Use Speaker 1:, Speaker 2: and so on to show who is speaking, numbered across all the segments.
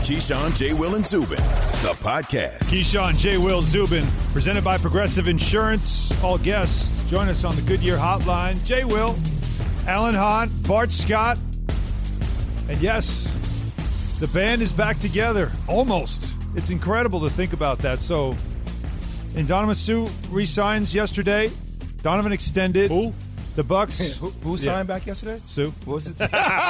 Speaker 1: Keyshawn, J. Will, and Zubin, the podcast.
Speaker 2: Keyshawn, J. Will, Zubin, presented by Progressive Insurance. All guests join us on the Goodyear Hotline. J. Will, Alan Hahn, Bart Scott. And yes, the band is back together. Almost. It's incredible to think about that. So, Donovan Sue re-signs yesterday. Donovan extended.
Speaker 3: Who?
Speaker 2: The Bucks.
Speaker 4: Who signed back yesterday?
Speaker 2: Sue.
Speaker 4: What was it?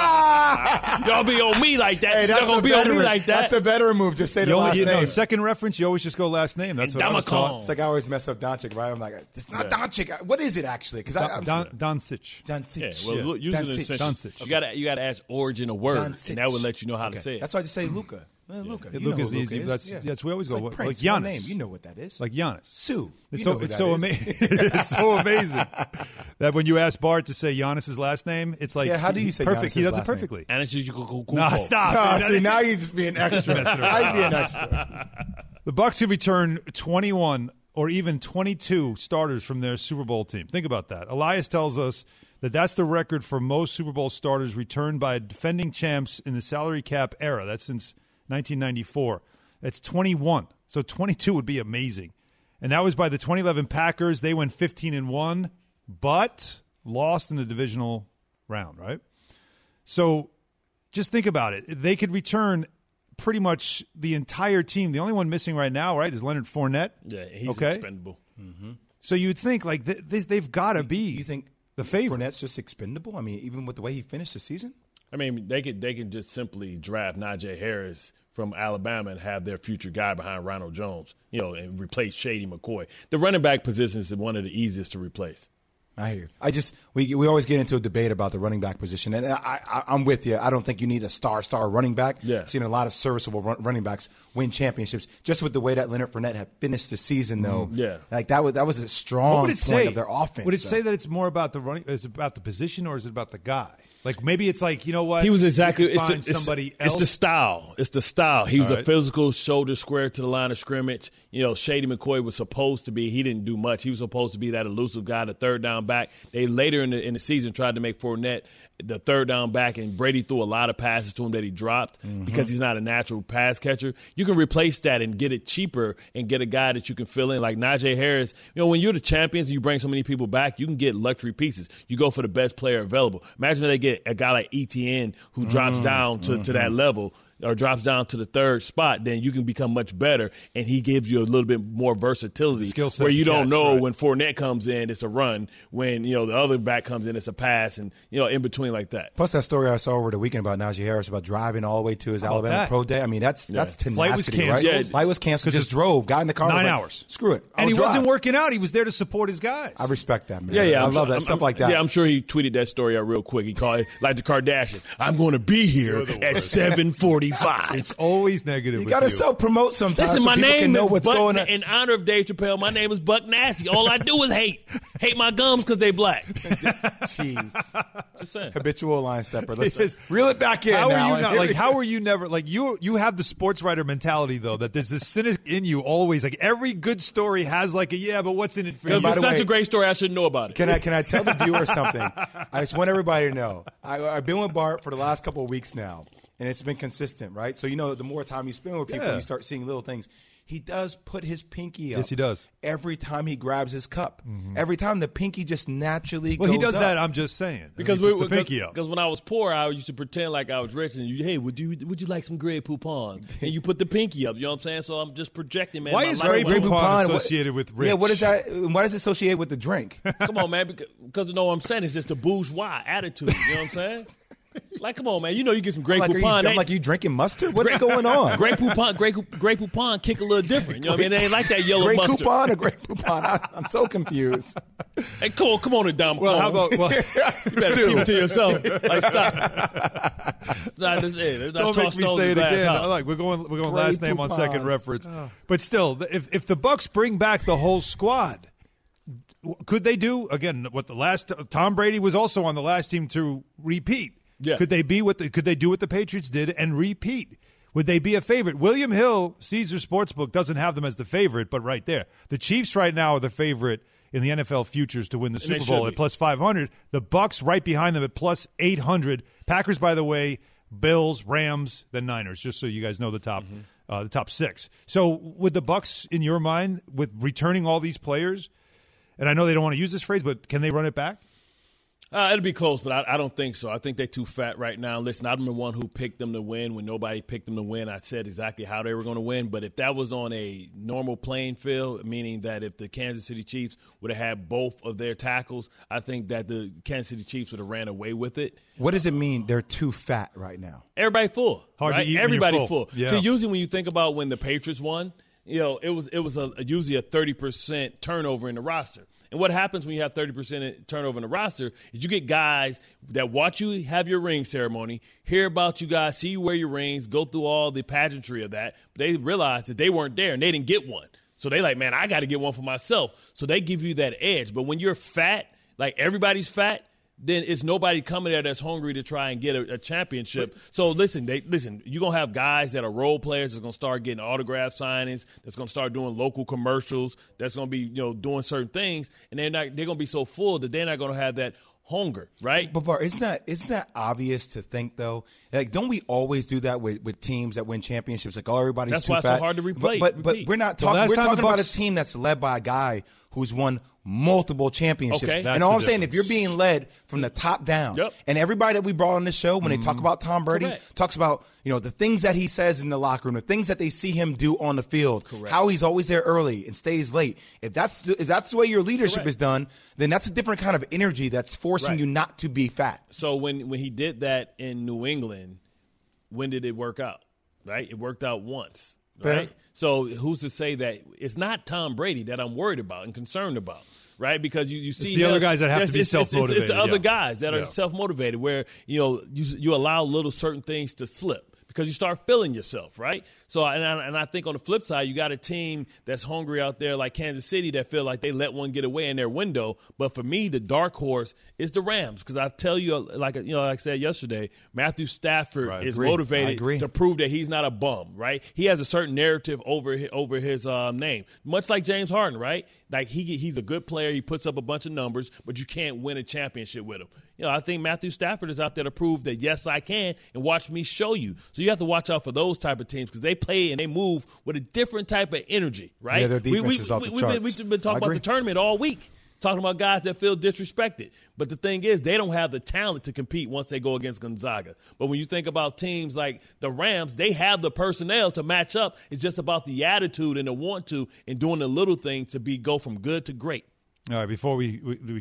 Speaker 3: Y'all be on me like that.
Speaker 4: Hey,
Speaker 3: Y'all gonna be on me like that.
Speaker 4: That's a veteran move. Just say the last name.
Speaker 2: Second reference, you always just go last name. That's what I was taught.
Speaker 4: It's like I always mess up Doncic, right? I'm like, it's not Doncic. What is it actually? Because
Speaker 2: Doncic.
Speaker 4: Doncic.
Speaker 3: Yeah, well, using an essential.
Speaker 2: Doncic.
Speaker 3: You gotta ask origin of word,
Speaker 4: Doncic.
Speaker 3: and that would let you know how to say it.
Speaker 4: That's why I just say Luka. Luka.
Speaker 2: Luka's easy. That's we always go
Speaker 4: like
Speaker 2: like
Speaker 4: Prince,
Speaker 2: Giannis.
Speaker 4: name. You know what that is?
Speaker 2: Like Giannis.
Speaker 4: Sue.
Speaker 2: It's so amazing. It's so amazing that when you ask Bart to say Giannis's last name, it's like
Speaker 4: how do you say
Speaker 2: perfect?
Speaker 4: Giannis's
Speaker 2: He does it
Speaker 4: last
Speaker 2: perfectly.
Speaker 3: And it's just
Speaker 2: Nah, stop.
Speaker 4: See, now you're just being extra. I'm being extra.
Speaker 2: The Bucks have returned 21 or even 22 starters from their Super Bowl team. Think about that. Elias tells us that that's the record for most Super Bowl starters returned by defending champs in the salary cap era. That's since 1994. That's 21. So 22 would be amazing. And that was by the 2011 Packers. They went 15-1, but lost in the divisional round, right? So just think about it. They could return pretty much the entire team. The only one missing right now, right, is Leonard Fournette.
Speaker 3: Yeah, he's expendable. Mm-hmm.
Speaker 2: So you'd think like they've got to be.
Speaker 4: You think
Speaker 2: the favorite?
Speaker 4: Fournette's just expendable? I mean, even with the way he finished the season.
Speaker 3: I mean, they can just simply draft Najee Harris from Alabama and have their future guy behind Ronald Jones, and replace Shady McCoy. The running back position is one of the easiest to replace.
Speaker 4: I hear you. We always get into a debate about the running back position, and I'm with you. I don't think you need a star running back.
Speaker 3: Yeah.
Speaker 4: I've seen a lot of serviceable running backs win championships. Just with the way that Leonard Fournette had finished the season, though, like that was a strong point of their offense.
Speaker 2: Would it say that it's more about the running? Is it about the position, or is it about the guy? Like maybe it's like, you know what?
Speaker 3: He was exactly
Speaker 2: somebody else.
Speaker 3: It's the style. It's the style. He was a physical shoulder square to the line of scrimmage. Shady McCoy was supposed to be. He didn't do much. He was supposed to be that elusive guy, the third down back. They later in the season tried to make Fournette the third down back, and Brady threw a lot of passes to him that he dropped because he's not a natural pass catcher. You can replace that and get it cheaper and get a guy that you can fill in like Najee Harris. When you're the champions and you bring so many people back, you can get luxury pieces. You go for the best player available. Imagine if they get a guy like ETN who drops down to that level or drops down to the third spot, then you can become much better, and he gives you a little bit more versatility where you don't know when Fournette comes in, it's a run. When, the other back comes in, it's a pass, and, in between like that.
Speaker 4: Plus that story I saw over the weekend about Najee Harris about driving all the way to his Alabama Pro Day. I mean, that's tenacity,
Speaker 2: Flight was canceled.
Speaker 4: Right? Flight was canceled. Just drove, got in the car.
Speaker 2: 9 hours.
Speaker 4: Screw it.
Speaker 2: And he wasn't working out. He was there to support his guys.
Speaker 4: I respect that, man.
Speaker 3: Yeah.
Speaker 4: I love that. Stuff like that.
Speaker 3: Yeah, I'm sure he tweeted that story out real quick. He called it like the Kardashians. I'm going to be here at 7:45.
Speaker 2: It's always negative.
Speaker 4: You got to self-promote sometimes.
Speaker 3: Listen,
Speaker 4: so
Speaker 3: my
Speaker 4: people
Speaker 3: name
Speaker 4: can know
Speaker 3: is
Speaker 4: what's
Speaker 3: Buck,
Speaker 4: going on.
Speaker 3: in honor of Dave Chappelle, my name is Buck Nasty. All I do is hate my gums because they black.
Speaker 4: Jeez.
Speaker 3: Just saying.
Speaker 4: Habitual line stepper. Let's reel it back in.
Speaker 2: How
Speaker 4: now.
Speaker 2: are you not, like? How are you never like you have the sports writer mentality though that there's this cynic in you always. Like every good story has like a but what's in it for you?
Speaker 3: It's such a great story. I should know about it.
Speaker 4: Can I tell the viewer something? I just want everybody to know. I've been with Bart for the last couple of weeks now, and it's been consistent, right? So the more time you spend with people, you start seeing little things. He does put his pinky up.
Speaker 2: Yes, he does.
Speaker 4: Every time he grabs his cup. Every time the pinky just naturally goes up.
Speaker 2: Well, he does that, I'm just saying.
Speaker 3: Because
Speaker 2: he puts the pinky up.
Speaker 3: Because when I was poor, I used to pretend like I was rich. And hey, would you like some Grey Poupon? And you put the pinky up. You know what I'm saying? So I'm just projecting, man.
Speaker 2: Why is Grey Poupon associated with rich?
Speaker 4: Yeah, what is that? Why does it associate with the drink?
Speaker 3: Come on, man. Because you know what I'm saying? It's just a bourgeois attitude. You know what I'm saying? Like, come on, man. You get some Grey Poupon.
Speaker 4: I'm like, you drinking mustard? What's going on?
Speaker 3: Grey Poupon kick a little different. You know what I mean? It ain't like that yellow
Speaker 4: Grey
Speaker 3: mustard.
Speaker 4: Coupon or Grey Poupon? I'm so confused.
Speaker 3: Hey, Cole, come on, Adam.
Speaker 2: Well, how about... Well,
Speaker 3: you better keep it to yourself. Like, stop. It's not this.
Speaker 2: Don't make me say it again. Like, we're going last name on second reference. But still, if the Bucks bring back the whole squad... Could they do again what the last Tom Brady was also on the last team to repeat?
Speaker 3: Yeah.
Speaker 2: Could they do what the Patriots did and repeat? Would they be a favorite? William Hill, Caesar Sportsbook, doesn't have them as the favorite, but right there. The Chiefs right now are the favorite in the NFL futures to win the Super Bowl at plus 500. The Bucks right behind them at plus 800. Packers, by the way, Bills, Rams, then Niners, just so you guys know the top 6. So with the Bucs, in your mind, with returning all these players, and I know they don't want to use this phrase, but can they run it back?
Speaker 3: It'll be close, but I don't think so. I think they're too fat right now. Listen, I'm the one who picked them to win. When nobody picked them to win, I said exactly how they were going to win. But if that was on a normal playing field, meaning that if the Kansas City Chiefs would have had both of their tackles, I think that the Kansas City Chiefs would have ran away with it.
Speaker 4: What does it mean they're too fat right now?
Speaker 3: Everybody full.
Speaker 2: Hard
Speaker 3: right?
Speaker 2: to eat
Speaker 3: Everybody's
Speaker 2: when you're full. Yeah.
Speaker 3: So usually when you think about when the Patriots won, it was usually a 30% turnover in the roster. And what happens when you have 30% turnover in the roster is you get guys that watch you have your ring ceremony, hear about you guys, see you wear your rings, go through all the pageantry of that. But they realize that they weren't there and they didn't get one. So they like, man, I got to get one for myself. So they give you that edge. But when you're fat, like everybody's fat, then it's nobody coming there that's hungry to try and get a championship. So listen, you're going to have guys that are role players that's going to start getting autograph signings, that's going to start doing local commercials, that's going to be, doing certain things, and they're going to be so full that they're not going to have that hunger, right?
Speaker 4: But Bart, isn't that obvious to think though? Like, don't we always do that with teams that win championships? Like, everybody's
Speaker 3: that's
Speaker 4: too fat.
Speaker 3: That's why it's so hard to replay.
Speaker 4: But we're not talking. We're talking about a team that's led by a guy who's won multiple championships.
Speaker 3: Okay.
Speaker 4: And all I'm saying, if you're being led from the top down, and everybody that we brought on this show, when they talk about Tom Brady, talks about the things that he says in the locker room, the things that they see him do on the field, how he's always there early and stays late. If that's the way your leadership is done, then that's a different kind of energy that's forcing you not to be fat.
Speaker 3: So when he did that in New England, when did it work out? Right, it worked out once. Right. So who's to say that it's not Tom Brady that I'm worried about and concerned about? Right, because you see
Speaker 2: it's the other guys that have to be self-motivated.
Speaker 3: It's the other guys that are self-motivated, where you allow little certain things to slip because you start feeling yourself, right? So, and I think on the flip side, you got a team that's hungry out there like Kansas City that feel like they let one get away in their window. But for me, the dark horse is the Rams, because I tell you, like I said yesterday, Matthew Stafford is motivated to prove that he's not a bum, right? He has a certain narrative over his name, much like James Harden, right? Like he's a good player, he puts up a bunch of numbers, but you can't win a championship with him. I think Matthew Stafford is out there to prove that yes, I can, and watch me show you. So you have to watch out for those type of teams because they play and they move with a different type of energy, right?
Speaker 4: Yeah, their defense is off the charts.
Speaker 3: We've been talking about the tournament all week, talking about guys that feel disrespected. But the thing is, they don't have the talent to compete once they go against Gonzaga. But when you think about teams like the Rams, they have the personnel to match up. It's just about the attitude and the want to and doing the little things to go from good to great.
Speaker 2: All right, before we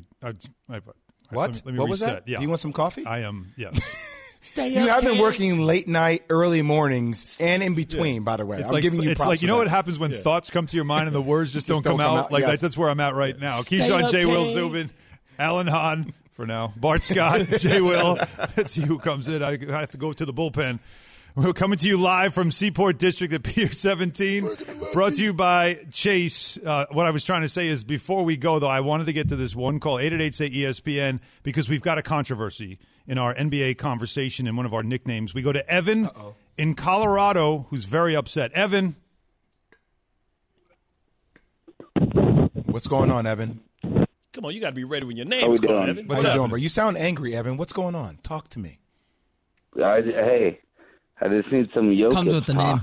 Speaker 4: what?
Speaker 2: Let me
Speaker 4: what
Speaker 2: reset.
Speaker 4: was that?
Speaker 2: Yeah.
Speaker 4: Do you want some coffee?
Speaker 2: I am, yes.
Speaker 4: You have been working late night, early mornings, and in between, by the way.
Speaker 2: It's
Speaker 4: I'm giving you props for that.
Speaker 2: what happens when thoughts come to your mind and the words just don't come out? Like that's where I'm at right now. Keyshawn, J. Will Zubin, Alan Hahn for now, Bart Scott, J. Will. Let's see who comes in. I have to go to the bullpen. We're coming to you live from Seaport District at Pier 17, brought to you by Chase. What I was trying to say is before we go, though, I wanted to get to this one call, 888-SAY-ESPN, because we've got a controversy in our NBA conversation in one of our nicknames. We go to Evan in Colorado, who's very upset. Evan.
Speaker 4: What's going on, Evan?
Speaker 3: Come on, you got to be ready when your name's called, Evan.
Speaker 4: What's you doing, bro? You sound angry, Evan. What's going on? Talk to me.
Speaker 5: Hey. I just need some Jokic.
Speaker 6: Comes with the name.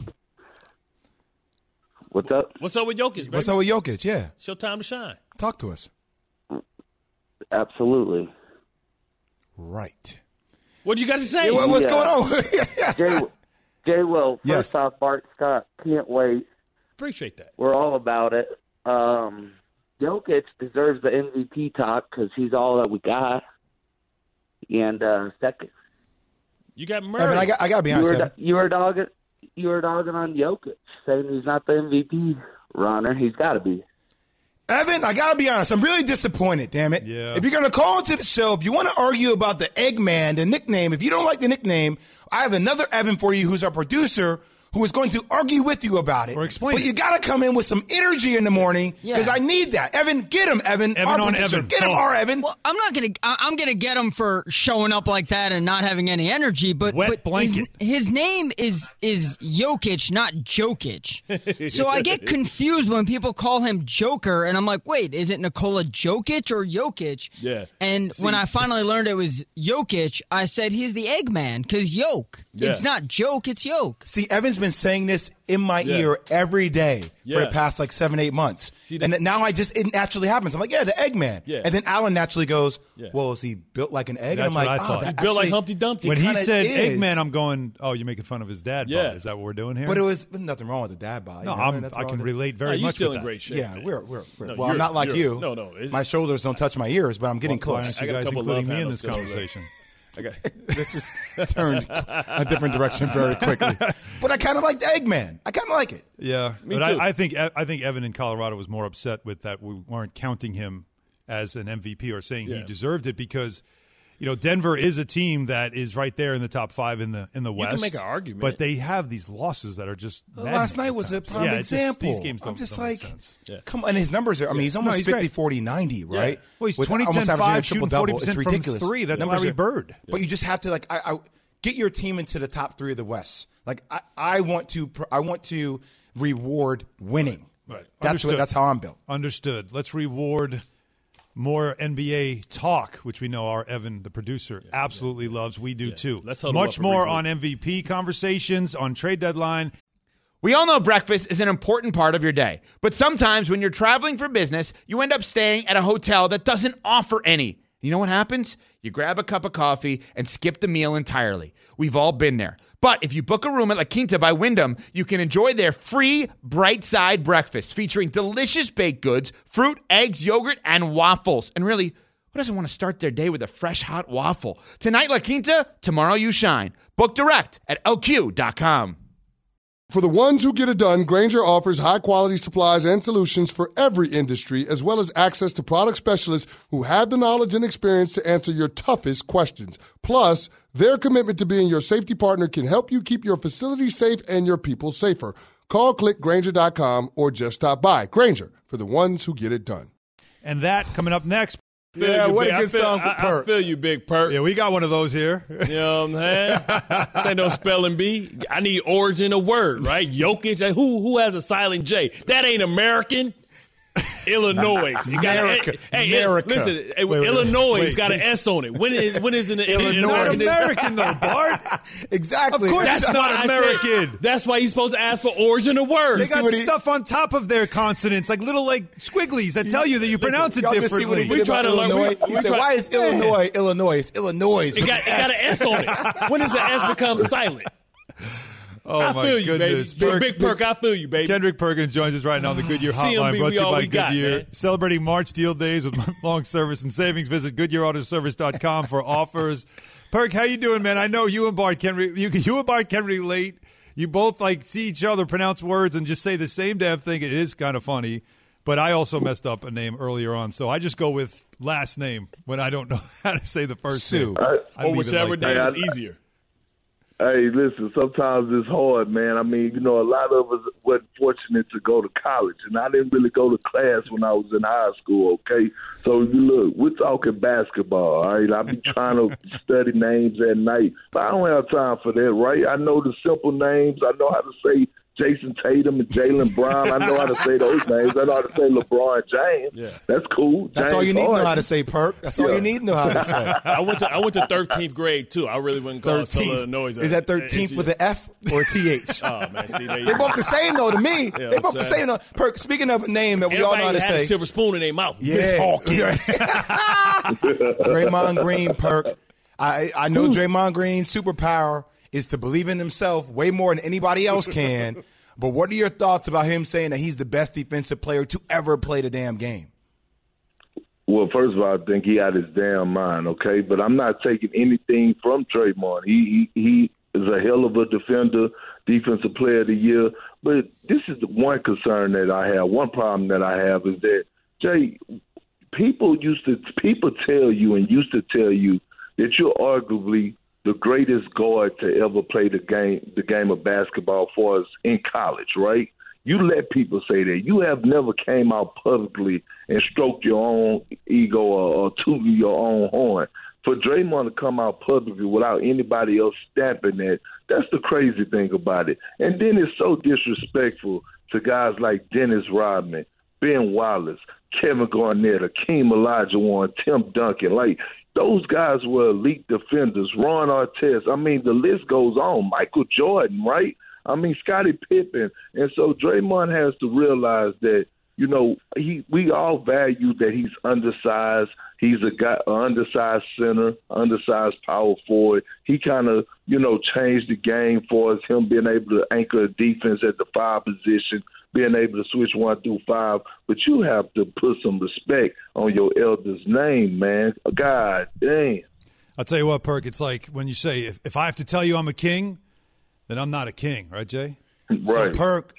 Speaker 5: What's up?
Speaker 3: What's up with Jokic, baby?
Speaker 4: What's up with Jokic? Yeah.
Speaker 3: It's your time to shine.
Speaker 4: Talk to us.
Speaker 5: Absolutely.
Speaker 4: Right.
Speaker 3: What you got to say?
Speaker 4: Yeah, what's going on?
Speaker 5: Jay Will, first off, Bart Scott, can't wait.
Speaker 3: Appreciate that.
Speaker 5: We're all about it. Jokic deserves the MVP talk because he's all that we got. And second.
Speaker 3: You got Murray.
Speaker 4: Evan, I got to be honest.
Speaker 5: You were dogging on Jokic, saying he's not the MVP runner. He's got to be.
Speaker 4: Evan, I got to be honest. I'm really disappointed, damn it.
Speaker 2: Yeah.
Speaker 4: If you're going to call into the show, if you want to argue about the Eggman, the nickname, if you don't like the nickname, I have another Evan for you who's our producer who is going to argue with you about it.
Speaker 2: Or explain
Speaker 4: But
Speaker 2: it.
Speaker 4: you got to come in with some energy in the morning because I need that. Evan, get him, Evan.
Speaker 2: Evan
Speaker 4: Our
Speaker 2: on
Speaker 4: producer.
Speaker 2: Evan.
Speaker 4: Get him, our Evan.
Speaker 6: Well, I'm gonna get him for showing up like that and not having any energy. But
Speaker 2: Wet blanket.
Speaker 6: His name is Jokic, not Jokic. So I get confused when people call him Joker, and I'm like, wait, is it Nikola Jokic or Jokic?
Speaker 3: Yeah.
Speaker 6: And when I finally learned it was Jokic, I said he's the Eggman because Yoke.
Speaker 3: Yeah.
Speaker 6: It's not joke, it's Yoke.
Speaker 4: See, Evan's been saying this in my ear every day for the past 7-8 months. And now it naturally happens. I'm like, yeah, the Eggman.
Speaker 3: Yeah.
Speaker 4: And then Alan naturally goes, well, is he built like an egg?
Speaker 2: That's
Speaker 4: and I'm like,
Speaker 2: what I thought.
Speaker 3: He's built like Humpty Dumpty.
Speaker 2: When he
Speaker 4: kinda
Speaker 2: said
Speaker 4: is.
Speaker 2: Eggman, I'm going, oh, you're making fun of his dad
Speaker 3: Yeah.
Speaker 2: bod. Is that what we're doing here?
Speaker 4: But there's nothing wrong with the dad bod.
Speaker 2: no,
Speaker 4: you know? Nothing
Speaker 2: I
Speaker 4: wrong
Speaker 2: can
Speaker 4: with it.
Speaker 2: relate very
Speaker 3: You're
Speaker 2: much
Speaker 3: still
Speaker 2: with
Speaker 3: in
Speaker 2: that.
Speaker 3: great shape.
Speaker 4: Yeah,
Speaker 3: man.
Speaker 4: we're
Speaker 3: No,
Speaker 4: well, I'm not like you.
Speaker 3: No.
Speaker 4: My shoulders don't touch my ears, but I'm getting
Speaker 2: Why
Speaker 4: close.
Speaker 2: aren't you
Speaker 3: I got a
Speaker 2: guys
Speaker 3: couple
Speaker 2: including
Speaker 3: love
Speaker 2: me in
Speaker 3: handles
Speaker 2: this
Speaker 3: still,
Speaker 2: conversation?
Speaker 4: This just turned a different direction very quickly. But I kind of like the Eggman. I kind of like it.
Speaker 2: Yeah,
Speaker 3: Me
Speaker 2: but
Speaker 3: too.
Speaker 2: I think Evan in Colorado was more upset with that we weren't counting him as an MVP or saying he deserved it because, Denver is a team that is right there in the top 5 in the West.
Speaker 3: can make an argument.
Speaker 2: but they have these losses that are just
Speaker 4: Last
Speaker 2: maddening
Speaker 4: night
Speaker 2: at
Speaker 4: was a
Speaker 2: times.
Speaker 4: prime
Speaker 2: Yeah, it's just-
Speaker 4: example.
Speaker 2: these games don't,
Speaker 4: I'm just
Speaker 2: don't make
Speaker 4: like,
Speaker 2: sense.
Speaker 4: come on. And his numbers are, he's almost
Speaker 2: he's
Speaker 4: 50,
Speaker 2: great.
Speaker 4: 40, 90, right?
Speaker 2: Well, he's
Speaker 4: With
Speaker 2: 20,
Speaker 4: almost
Speaker 2: 10,
Speaker 4: averaging a
Speaker 2: 5, shooting
Speaker 4: triple-double.
Speaker 2: 40%
Speaker 4: It's
Speaker 2: from
Speaker 4: ridiculous.
Speaker 2: 3. That's
Speaker 4: Numbers
Speaker 2: Larry
Speaker 4: are-
Speaker 2: Bird.
Speaker 4: But you just have to I get your team into the top 3 of the West. I want to reward winning.
Speaker 2: Right.
Speaker 4: That's how I'm built.
Speaker 2: Understood. Let's reward more NBA talk, which we know our Evan, the producer, absolutely loves. We do too.
Speaker 3: Let's huddle
Speaker 2: Much
Speaker 3: up and
Speaker 2: more
Speaker 3: reboot.
Speaker 2: on MVP conversations, on trade deadline.
Speaker 7: We all know breakfast is an important part of your day, but sometimes when you're traveling for business, you end up staying at a hotel that doesn't offer any. You know what happens? You grab a cup of coffee and skip the meal entirely. We've all been there. But if you book a room at La Quinta by Wyndham, you can enjoy their free Bright Side breakfast featuring delicious baked goods, fruit, eggs, yogurt, and waffles. And really, who doesn't want to start their day with a fresh, hot waffle? Tonight, La Quinta, tomorrow you shine. Book direct at LQ.com.
Speaker 8: For the ones who get it done, Grainger offers high-quality supplies and solutions for every industry, as well as access to product specialists who have the knowledge and experience to answer your toughest questions. Plus, their commitment to being your safety partner can help you keep your facility safe and your people safer. Call, click Grainger.com, or just stop by. Grainger, for the ones who get it done.
Speaker 2: And that coming up next.
Speaker 4: Yeah, what a good song for
Speaker 3: I
Speaker 4: Perk.
Speaker 3: feel you, Big Perk.
Speaker 2: Yeah, we got one of those here.
Speaker 3: You know what I'm saying? This ain't no spelling bee. I need origin of word, right? Jokic. Who has a silent J? That ain't American. Illinois.
Speaker 4: America.
Speaker 3: Listen, Illinois got an S on it. When is it?
Speaker 2: It's not American, though, Bart.
Speaker 4: Exactly.
Speaker 2: Of course
Speaker 3: That's
Speaker 2: it's
Speaker 3: why
Speaker 2: not
Speaker 3: I
Speaker 2: American.
Speaker 3: said, that's why you're supposed to ask for origin of word.
Speaker 2: They got stuff on top of their consonants, like little squigglies that tell you that you pronounce it
Speaker 4: Y'all just see what
Speaker 2: differently.
Speaker 4: he did
Speaker 3: We try
Speaker 4: about
Speaker 3: to learn-
Speaker 4: Illinois.
Speaker 3: we
Speaker 4: He said,
Speaker 3: try-
Speaker 4: why is Illinois, Illinois? It's Illinois.
Speaker 3: It got an S on it. When does the S become silent?
Speaker 2: Oh,
Speaker 3: I
Speaker 2: my
Speaker 3: feel you,
Speaker 2: goodness.
Speaker 3: baby. Big Perk, I feel you, baby.
Speaker 2: Kendrick Perkins joins us right now on the Goodyear
Speaker 3: CMB,
Speaker 2: Hotline, brought to you
Speaker 3: we all
Speaker 2: by
Speaker 3: we got,
Speaker 2: Goodyear.
Speaker 3: man.
Speaker 2: Celebrating March deal days with long service and savings. Visit GoodyearAutoservice.com for offers. Perk, how you doing, man? I know you and Bart can relate. You both see each other pronounce words and just say the same damn thing. It is kind of funny. But I also messed up a name earlier on, so I just go with last name when I don't know how to say the first
Speaker 4: Sue.
Speaker 2: name. I
Speaker 3: Or
Speaker 2: leave it
Speaker 3: whichever
Speaker 2: like
Speaker 3: name
Speaker 2: that.
Speaker 3: is easier.
Speaker 9: Hey, listen, sometimes it's hard, man. I mean, a lot of us weren't fortunate to go to college, and I didn't really go to class when I was in high school, okay? So, look, we're talking basketball, all right? I be trying to study names at night, but I don't have time for that, right? I know the simple names. I know how to say Jason Tatum and Jaylen Brown. I know how to say those names. I know how to say LeBron James.
Speaker 3: Yeah.
Speaker 9: That's cool.
Speaker 4: That's
Speaker 9: James
Speaker 4: all you need to know
Speaker 9: Harden.
Speaker 4: how to say, Perk. That's all you need to know how to say.
Speaker 3: I went to 13th grade too. I really wouldn't call it Illinois.
Speaker 4: Is that 13th with an F or a TH?
Speaker 3: Oh man, see,
Speaker 4: They're both the same though to me.
Speaker 3: Yeah,
Speaker 4: They're both
Speaker 3: I'm
Speaker 4: the
Speaker 3: saying.
Speaker 4: same though. Perk, speaking of a name that we all know how
Speaker 3: Everybody
Speaker 4: to
Speaker 3: had
Speaker 4: say.
Speaker 3: a silver spoon in their mouth.
Speaker 4: Yeah. Draymond Green, Perk. I know Draymond Green's superpower is to believe in himself way more than anybody else can. But what are your thoughts about him saying that he's the best defensive player to ever play the damn game?
Speaker 9: Well, first of all, I think he out his damn mind, okay? But I'm not taking anything from Draymond. He is a hell of a defender, defensive player of the year. But this is the one concern that I have. One problem that I have is that, Jay, people tell you and used to tell you that you're arguably the greatest guard to ever play the game of basketball for us in college, right? You let people say that. You have never came out publicly and stroked your own ego or tooted your own horn. For Draymond to come out publicly without anybody else stamping that, that's the crazy thing about it. And then it's so disrespectful to guys like Dennis Rodman, Ben Wallace, Kevin Garnett, Akeem Olajuwon, Tim Duncan. Like, those guys were elite defenders. Ron Artest. I mean, the list goes on. Michael Jordan, right? I mean, Scottie Pippen. And so Draymond has to realize that, you know, we all value that he's undersized. He's an undersized center, undersized power forward. He kind of, you know, changed the game for us, him being able to anchor a defense at the 5 position, being able to switch 1 through 5. But you have to put some respect on your elder's name, man. God damn.
Speaker 2: I'll tell you what, Perk, it's like when you say, if I have to tell you I'm a king, then I'm not a king, right, Jay?
Speaker 9: Right.
Speaker 4: So, Perk,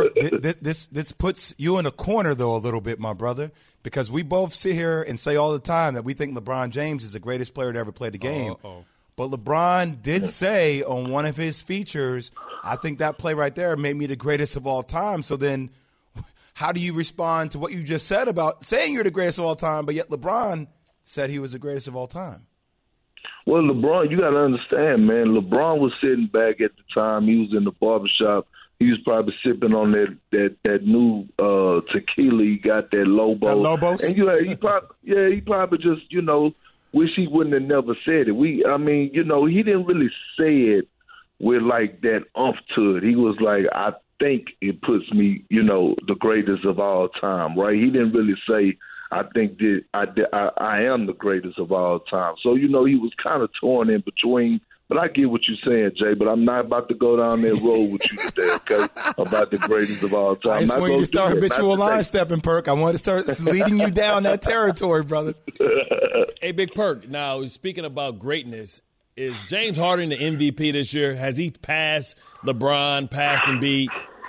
Speaker 4: this puts you in a corner, though, a little bit, my brother, because we both sit here and say all the time that we think LeBron James is the greatest player to ever play the game. But LeBron did say on one of his features, I think that play right there made me the greatest of all time. So then how do you respond to what you just said about saying you're the greatest of all time, but yet LeBron said he was the greatest of all time?
Speaker 9: Well, LeBron, you got to understand, man, LeBron was sitting back at the time. He was in the barbershop. He was probably sipping on that new tequila. He got that Lobos. And he probably just, you know, wish he wouldn't have never said it. I mean, you know, he didn't really say it with like that umph to it. He was like, I think it puts me, you know, the greatest of all time, right? He didn't really say, I think that I am the greatest of all time. So, you know, he was kind of torn in between. But I get what you're saying, Jay, but I'm not about to go down that road with you today, okay, about the greatest of all time.
Speaker 4: I just want you to start habitual line stepping, Perk. I want to start leading you down that territory, brother.
Speaker 3: Hey, Big Perk, now speaking about greatness, is James Harden the MVP this year? Has he passed LeBron, passed Embiid?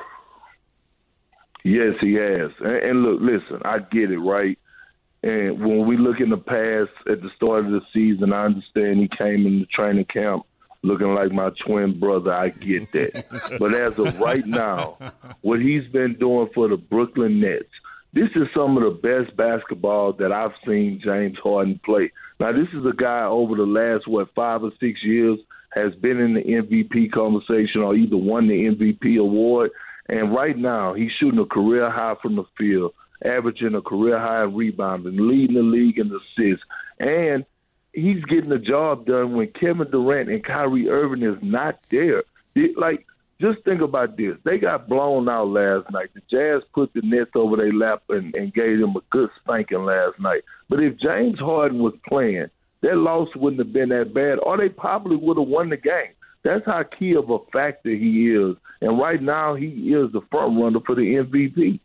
Speaker 9: Yes, he has. And look, listen, I get it, right? And when we look in the past at the start of the season, I understand he came in the training camp looking like my twin brother. I get that. But as of right now, what he's been doing for the Brooklyn Nets, this is some of the best basketball that I've seen James Harden play. Now, this is a guy over the last, 5 or 6 years has been in the MVP conversation or either won the MVP award. And right now, he's shooting a career high from the field, averaging a career high in rebounding, leading the league in assists. And he's getting the job done when Kevin Durant and Kyrie Irving is not there. Like, just think about this. They got blown out last night. The Jazz put the Nets over their lap and gave them a good spanking last night. But if James Harden was playing, that loss wouldn't have been that bad, or they probably would have won the game. That's how key of a factor he is. And right now, he is the front runner for the MVP.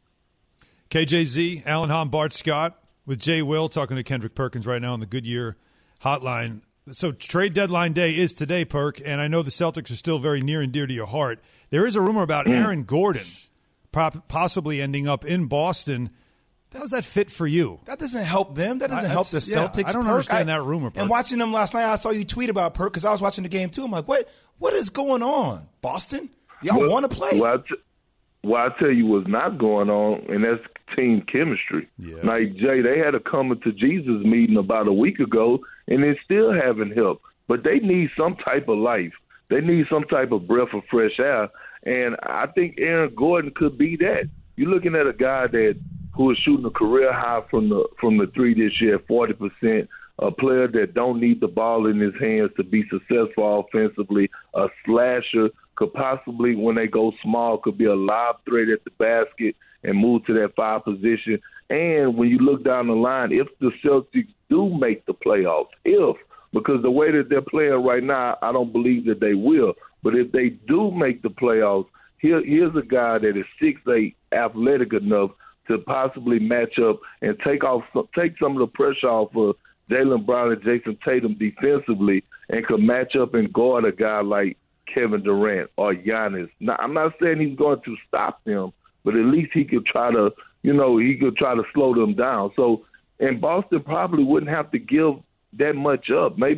Speaker 2: KJZ, Alan Hahn, Bart Scott with Jay Will talking to Kendrick Perkins right now on the Goodyear hotline. So trade deadline day is today, Perk, and I know the Celtics are still very near and dear to your heart. There is a rumor about Aaron Gordon possibly ending up in Boston. How does that fit for you?
Speaker 4: That doesn't help them. That doesn't help the Celtics.
Speaker 2: I don't understand that rumor, Perk.
Speaker 4: And watching them last night, I saw you tweet about Perk because I was watching the game too. I'm like, what is going on? Boston? Y'all want to play?
Speaker 9: Well, I tell you what's not going on, and that's team chemistry. Yeah. Like, Jay, they had a coming to Jesus meeting about a week ago, and they still haven't helped. But they need some type of life. They need some type of breath of fresh air, and I think Aaron Gordon could be that. You're looking at a guy who is shooting a career high from the three this year, 40%, a player that don't need the ball in his hands to be successful offensively, a slasher, could possibly, when they go small, could be a lob threat at the basket and move to that 5 position. And when you look down the line, if the Celtics do make the playoffs, because the way that they're playing right now, I don't believe that they will. But if they do make the playoffs, here's a guy that is 6'8", athletic enough to possibly match up and take some of the pressure off of Jaylen Brown and Jason Tatum defensively, and could match up and guard a guy like Kevin Durant or Giannis. Now, I'm not saying he's going to stop them, but at least he could try to, slow them down. So, and Boston probably wouldn't have to give that much up. Maybe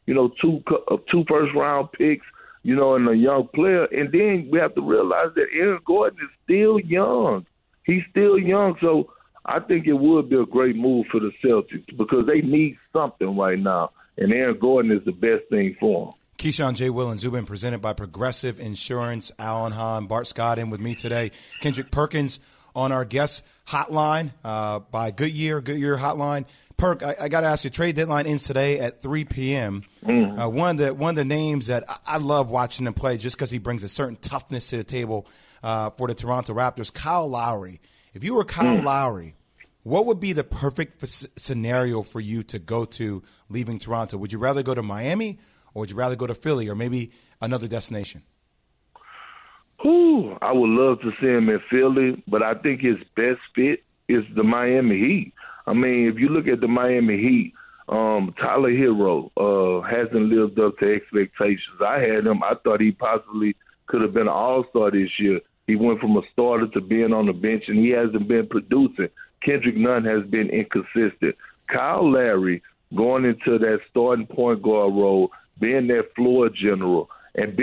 Speaker 9: two first-round picks, and a young player. And then we have to realize that Aaron Gordon is still young. He's still young, so I think it would be a great move for the Celtics because they need something right now, and Aaron Gordon is the best thing for them.
Speaker 4: Keyshawn, J. Will, and Zubin presented by Progressive Insurance. Alan Hahn, Bart Scott in with me today. Kendrick Perkins on our guest hotline by Goodyear hotline. Perk, I got to ask you, trade deadline ends today at 3 p.m. One of the names that I love watching him play just because he brings a certain toughness to the table for the Toronto Raptors, Kyle Lowry. If you were Kyle Lowry, what would be the perfect scenario for you to go to leaving Toronto? Would you rather go to Miami or would you rather go to Philly or maybe another destination?
Speaker 9: I would love to see him in Philly, but I think his best fit is the Miami Heat. I mean, if you look at the Miami Heat, Tyler Hero hasn't lived up to expectations. I had him. I thought he possibly could have been an all-star this year. He went from a starter to being on the bench, and he hasn't been producing. Kendrick Nunn has been inconsistent. Kyle Lowry going into that starting point guard role, being that floor general, and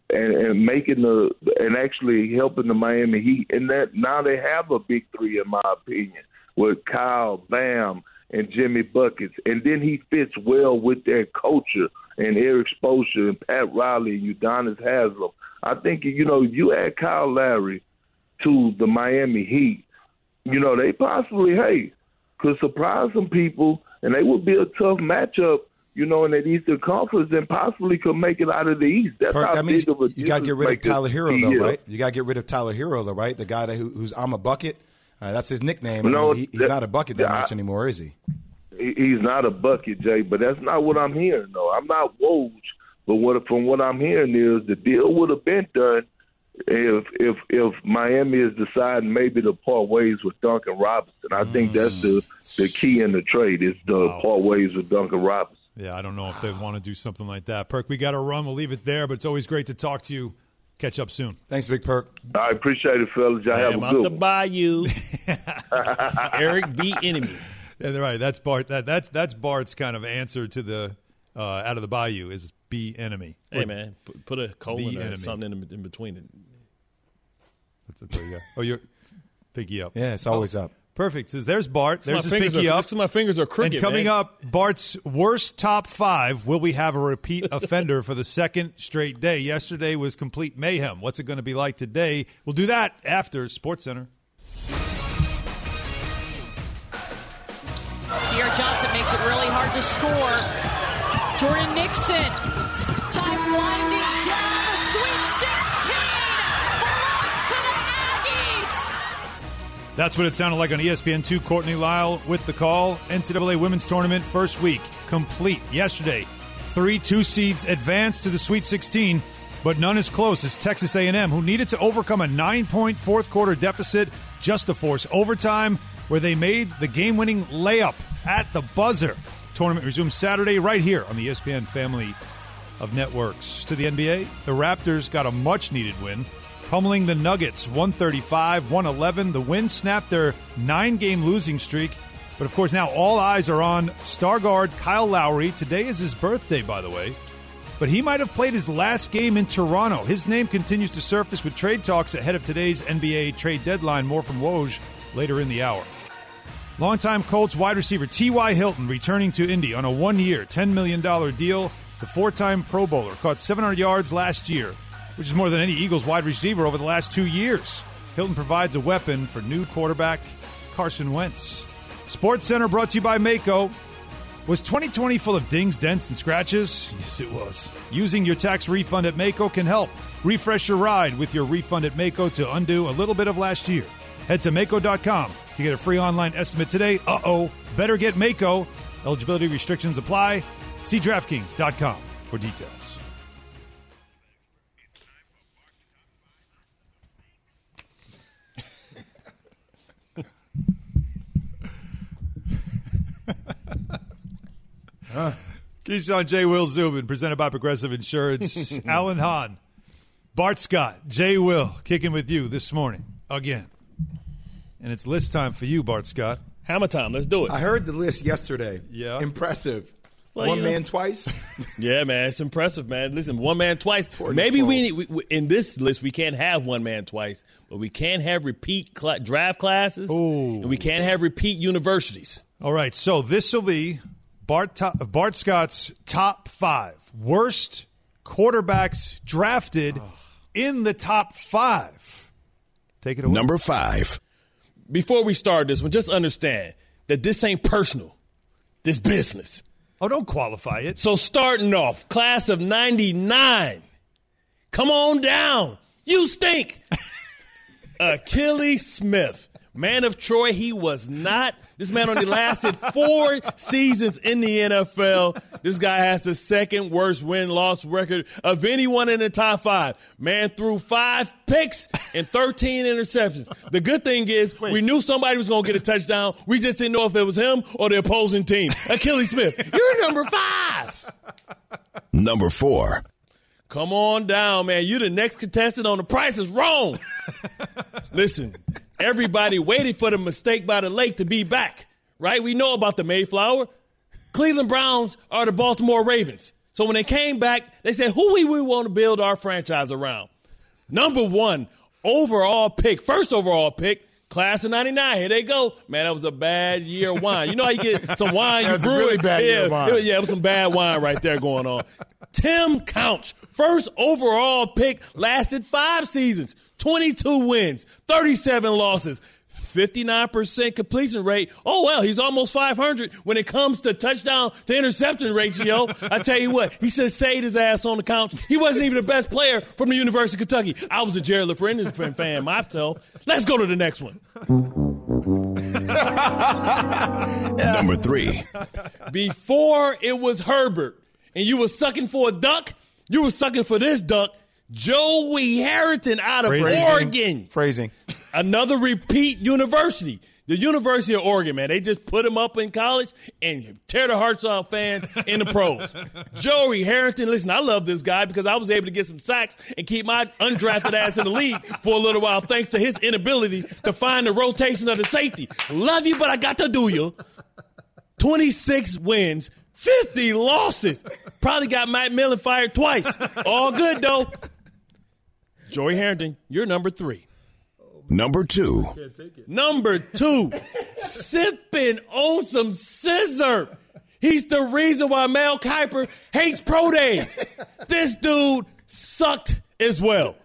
Speaker 9: and actually helping the Miami Heat. And that now they have a big three, in my opinion, with Kyle, Bam, and Jimmy Buckets. And then he fits well with their culture and Eric Spoelstra and Pat Riley and Udonis Haslem. I think, you add Kyle Lowry to the Miami Heat, they possibly, could surprise some people, and they would be a tough matchup, in that Eastern Conference, and possibly could make it out of the East. That's
Speaker 4: Perk,
Speaker 9: how
Speaker 4: that means
Speaker 9: big of a
Speaker 4: you got to get rid of Tyler Hero, though, right?
Speaker 9: You
Speaker 4: You got to get rid of Tyler Hero, though, right? The guy who's I'm a bucket. That's his nickname.
Speaker 9: No,
Speaker 4: he's not a bucket that much anymore, is he?
Speaker 9: He's not a bucket, Jay, but that's not what I'm hearing, though. I'm not Woj, but from what I'm hearing is the deal would have been done if Miami is deciding maybe to part ways with Duncan Robinson. I think that's the key in the trade is to part ways with Duncan Robinson.
Speaker 2: Yeah, I don't know if they want to do something like that. Perk, we got to run. We'll leave it there, but it's always great to talk to you. Catch up soon.
Speaker 4: Thanks, Big Perk.
Speaker 9: I appreciate it, fellas. Y'all have a good one.
Speaker 3: I'm out the bayou. Eric B. Enemy.
Speaker 2: Yeah, they're right. That's Bart. That's Bart's kind of answer to the out of the bayou is B enemy.
Speaker 3: Hey, man, put a colon or something in between it.
Speaker 2: There you go. Oh, you're pinky up.
Speaker 4: Yeah, it's always up.
Speaker 2: Perfect. So there's Bart. There's his pinky up.
Speaker 3: My fingers are crooked.
Speaker 2: And coming up, Bart's worst top 5. Will we have a repeat offender for the second straight day? Yesterday was complete mayhem. What's it going to be like today? We'll do that after SportsCenter.
Speaker 10: Sierra Johnson makes it really hard to score. Jordan Nixon. Time winding down. The Sweet 16 belongs to the Aggies.
Speaker 2: That's what it sounded like on ESPN2. Courtney Lyle with the call. NCAA Women's Tournament first week complete. Yesterday, 3 2 seeds advanced to the Sweet 16, but none as close as Texas A&M, who needed to overcome a 9-point fourth-quarter deficit just to force overtime, where they made the game-winning layup at the buzzer. Tournament resumes Saturday right here on the ESPN family of networks. To the NBA, the Raptors got a much-needed win, pummeling the Nuggets 135-111. The win snapped their 9-game losing streak. But, of course, now all eyes are on star guard Kyle Lowry. Today is his birthday, by the way. But he might have played his last game in Toronto. His name continues to surface with trade talks ahead of today's NBA trade deadline. More from Woj later in the hour. Longtime Colts wide receiver T.Y. Hilton returning to Indy on a 1-year, $10 million deal. The 4-time Pro Bowler caught 700 yards last year, which is more than any Eagles wide receiver over the last 2 years. Hilton provides a weapon for new quarterback Carson Wentz. SportsCenter brought to you by Maaco. Was 2020 full of dings, dents, and scratches? Yes, it was. Using your tax refund at Maaco can help. Refresh your ride with your refund at Maaco to undo a little bit of last year. Head to Maaco.com to get a free online estimate today. Better get Maaco. Eligibility restrictions apply. See DraftKings.com for details. Keyshawn, J. Will, Zubin, presented by Progressive Insurance. Alan Hahn, Bart Scott, J. Will, kicking with you this morning again. And it's list time for you, Bart Scott.
Speaker 3: Hammer time. Let's do it.
Speaker 4: I heard the list yesterday.
Speaker 2: Yeah.
Speaker 4: Impressive.
Speaker 3: Well,
Speaker 4: one man twice.
Speaker 3: Yeah, man, it's impressive, man. Listen, one man twice. Maybe we in this list we can't have one man twice, but we can have repeat draft classes, and we can't have repeat universities.
Speaker 2: All right, so this will be Bart Scott's top 5 worst quarterbacks drafted in the top 5. Take it away.
Speaker 1: Number 5.
Speaker 3: Before we start this one, just understand that this ain't personal. This business.
Speaker 2: Oh, don't qualify it.
Speaker 3: So starting off, class of 99. Come on down. You stink. Achilles Smith. Man of Troy, he was not. This man only lasted 4 seasons in the NFL. This guy has the second worst win-loss record of anyone in the top 5. Man threw 5 picks and 13 interceptions. The good thing is we knew somebody was going to get a touchdown. We just didn't know if it was him or the opposing team. Achilles Smith, you're number 5.
Speaker 1: Number 4.
Speaker 3: Come on down, man. You're the next contestant on The Price is Wrong. Listen, everybody waited for the mistake by the lake to be back, right? We know about the Mayflower. Cleveland Browns are the Baltimore Ravens. So when they came back, they said, who we want to build our franchise around? Number 1 overall pick, first overall pick, class of 99. Here they go. Man, that was a bad year of wine. You know how you get some wine, you brew
Speaker 4: really
Speaker 3: it.
Speaker 4: bad year of wine.
Speaker 3: It was some bad wine right there going on. Tim Couch, first overall pick, lasted 5 seasons, 22 wins, 37 losses, 59% completion rate. Oh, well, he's almost 500 when it comes to touchdown to interception ratio. I tell you what, he should have saved his ass on the couch. He wasn't even the best player from the University of Kentucky. I was a Jared LaFreniere fan myself. Let's go to the next one.
Speaker 1: Number 3.
Speaker 3: Before it was Herbert and you were sucking for a duck, you were sucking for this duck, Joey Harrington out of Oregon.
Speaker 4: Phrasing.
Speaker 3: Another repeat university. The University of Oregon, man, they just put him up in college and tear the hearts off fans in the pros. Joey Harrington, listen, I love this guy because I was able to get some sacks and keep my undrafted ass in the league for a little while thanks to his inability to find the rotation of the safety. Love you, but I got to do you. 26 wins, 50 losses. Probably got Matt Millen fired twice. All good, though. Joey Harrington, you're number 3.
Speaker 1: Number 2.
Speaker 3: Number 2, sipping on some scissor. He's the reason why Mel Kiper hates pro days. This dude sucked as well.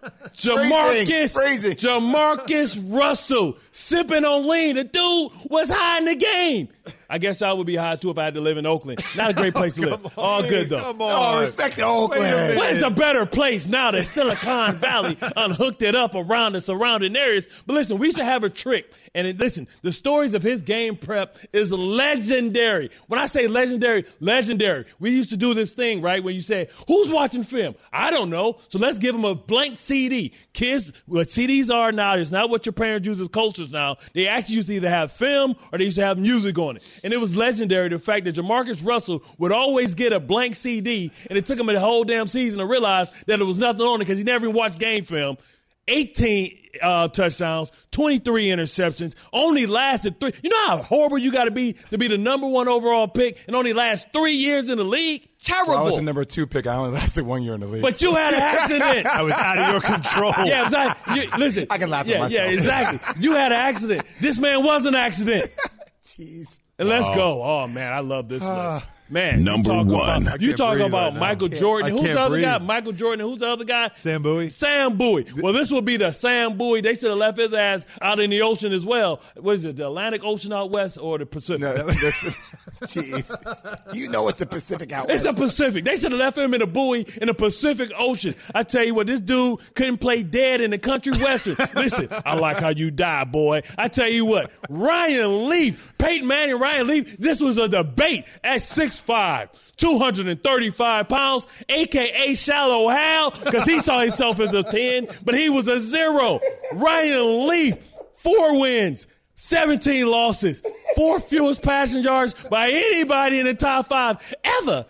Speaker 3: Jamarcus Russell sipping on lean. The dude was high in the game. I guess I would be high, too, if I had to live in Oakland. Not a great place to live. All good, though.
Speaker 2: Come on.
Speaker 4: Oh, respect to Oakland.
Speaker 3: What is a better place now that Silicon Valley unhooked it up around the surrounding areas? But listen, we should have a trick. And listen, the stories of his game prep is legendary. When I say legendary, legendary. We used to do this thing, right, where you say, who's watching film? I don't know. So let's give them a blank CD. Kids, what CDs are now is not what your parents use as cultures now. They actually used to either have film or they used to have music on it. And it was legendary, the fact that Jamarcus Russell would always get a blank CD, and it took him the whole damn season to realize that there was nothing on it because he never even watched game film. 18 touchdowns, 23 interceptions, only lasted 3. You know how horrible you got to be the number 1 overall pick and only last 3 years in the league? Terrible.
Speaker 4: Well, I was the number 2 pick. I only lasted 1 year in the league.
Speaker 3: But you had an accident.
Speaker 2: I was out of your control.
Speaker 3: Yeah, exactly. Listen.
Speaker 4: I can laugh at myself.
Speaker 3: Yeah, exactly. You had an accident. This man was an accident.
Speaker 4: Jeez.
Speaker 3: And let's go. Oh, man, I love this list. Man,
Speaker 1: Number 1.
Speaker 3: You talk about
Speaker 2: right
Speaker 3: Michael Jordan. Who's the other
Speaker 2: breathe.
Speaker 3: guy? Michael Jordan. Who's the other guy?
Speaker 2: Sam Bowie.
Speaker 3: Sam Bowie. Well, this will be the Sam Bowie. They should have left his ass out in the ocean as well. What is it, the Atlantic Ocean out west or the Pacific?
Speaker 4: No, Jesus. You know it's the Pacific out
Speaker 3: It's
Speaker 4: west.
Speaker 3: the Pacific. They should have left him in a buoy in the Pacific Ocean. I tell you what, this dude couldn't play dead in the country western. Listen, I like how you die, boy. I tell you what, Ryan Leaf, Peyton Manning, Ryan Leaf, this was a debate at 6'5", 235 pounds, a.k.a. Shallow Hal, because he saw himself as a 10, but he was a 0. Ryan Leaf, 4 wins, 17 losses, 4 fewest passing yards by anybody in the top 5 ever.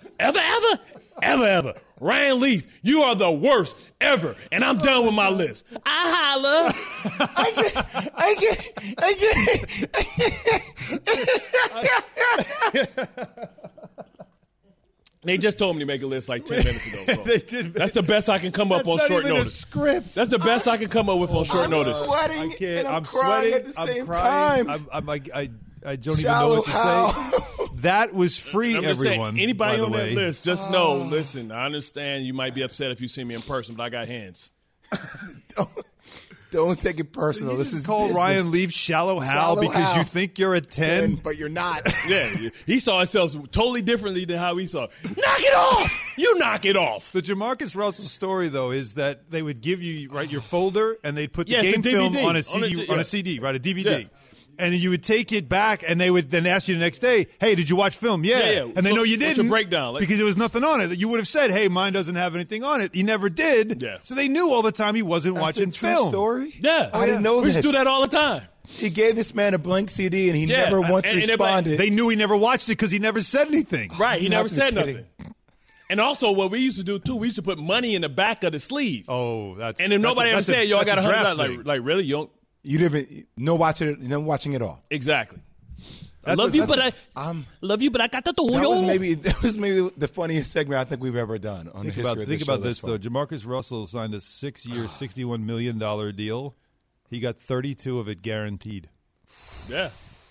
Speaker 3: Ryan Leaf, you are the worst ever, and I'm done with my list. I holla. They just told me to make a list like 10 minutes ago. So.
Speaker 2: They did.
Speaker 3: That's the best I can come up on short notice.
Speaker 2: Script.
Speaker 3: That's the best I can come up with on short notice.
Speaker 4: Sweating and I'm crying at the same time.
Speaker 2: I don't even know what to say. That was free,
Speaker 3: I'm just saying,
Speaker 2: everyone.
Speaker 3: anybody
Speaker 2: by the
Speaker 3: on
Speaker 2: way.
Speaker 3: that list, just know, listen, I understand you might be upset if you see me in person, but I got hands.
Speaker 4: Don't take it personal.
Speaker 2: You
Speaker 4: This
Speaker 2: just
Speaker 4: is
Speaker 2: call
Speaker 4: business.
Speaker 2: Ryan Leaf Shallow Hal
Speaker 4: Shallow
Speaker 2: because
Speaker 4: Hal.
Speaker 2: you think you're a 10.
Speaker 4: But you're not.
Speaker 3: Yeah, he saw himself totally differently than how we saw. Knock it off! You knock it off.
Speaker 2: The Jamarcus Russell story, though, is that they would give you your folder and they'd put the
Speaker 3: Yeah, it's a
Speaker 2: game film
Speaker 3: DVD.
Speaker 2: on a CD,
Speaker 3: On a
Speaker 2: DVD.
Speaker 3: Yeah.
Speaker 2: And you would take it back, and they would then ask you the next day, "Hey, did you watch film?" Yeah.
Speaker 3: Yeah.
Speaker 2: And they
Speaker 3: So,
Speaker 2: know you
Speaker 3: what's your
Speaker 2: didn't
Speaker 3: breakdown?
Speaker 2: because there was nothing on it. You would have said, "Hey, mine doesn't have anything on it." He never did.
Speaker 3: Yeah.
Speaker 2: So they knew all the time he wasn't
Speaker 4: That's
Speaker 2: watching
Speaker 4: a true
Speaker 2: film.
Speaker 4: story?
Speaker 3: Yeah.
Speaker 4: I didn't know
Speaker 3: We
Speaker 4: this.
Speaker 3: used to do that all the time.
Speaker 4: He gave this man a blank CD, and he
Speaker 3: Yeah.
Speaker 4: never once
Speaker 3: And
Speaker 4: responded.
Speaker 2: They knew he never watched it because he never said anything.
Speaker 3: Right, he
Speaker 4: You
Speaker 3: never
Speaker 4: have to
Speaker 3: said
Speaker 4: be kidding.
Speaker 3: nothing. And also, what we used to do, too, we used to put money in the back of the sleeve.
Speaker 2: Oh, that's
Speaker 3: And if nobody ever said, yo, I got
Speaker 2: $100,
Speaker 3: $100, like, really? You don't?
Speaker 4: You didn't no watching it. No watching it all.
Speaker 3: Exactly. I
Speaker 2: That's
Speaker 3: love
Speaker 2: a-
Speaker 3: you,
Speaker 2: that's
Speaker 3: but love you, but I got the
Speaker 4: That was maybe the funniest segment I think we've ever done on the history of the
Speaker 2: Think
Speaker 4: show
Speaker 2: about
Speaker 4: thus
Speaker 2: this, though.
Speaker 4: far.
Speaker 2: Jamarcus Russell signed a 6-year, $61 million deal. He got 32 of it guaranteed.
Speaker 3: Yeah.